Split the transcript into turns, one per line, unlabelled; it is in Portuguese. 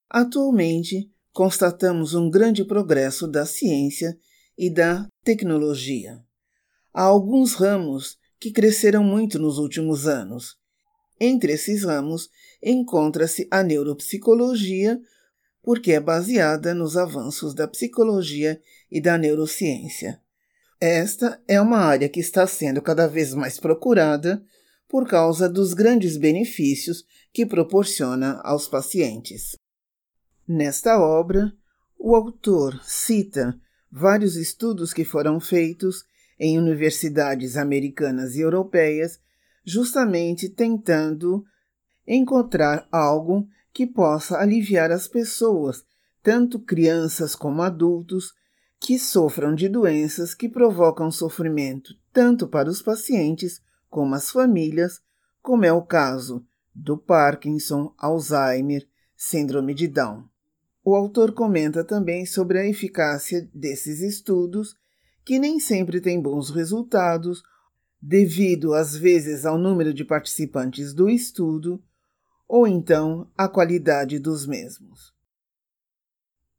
Atualmente, constatamos um grande progresso da ciência e da tecnologia. Há alguns ramos que cresceram muito nos últimos anos. Entre esses ramos, encontra-se a neuropsicologia, porque é baseada nos avanços da psicologia e da neurociência. Esta é uma área que está sendo cada vez mais procurada por causa dos grandes benefícios que proporciona aos pacientes. Nesta obra, o autor cita vários estudos que foram feitos em universidades americanas e europeias, justamente tentando encontrar algo que possa aliviar as pessoas, tanto crianças como adultos, que sofram de doenças que provocam sofrimento tanto para os pacientes como as famílias, como é o caso do Parkinson, Alzheimer, Síndrome de Down. O autor comenta também sobre a eficácia desses estudos, que nem sempre têm bons resultados, devido às vezes ao número de participantes do estudo, ou então à qualidade dos mesmos.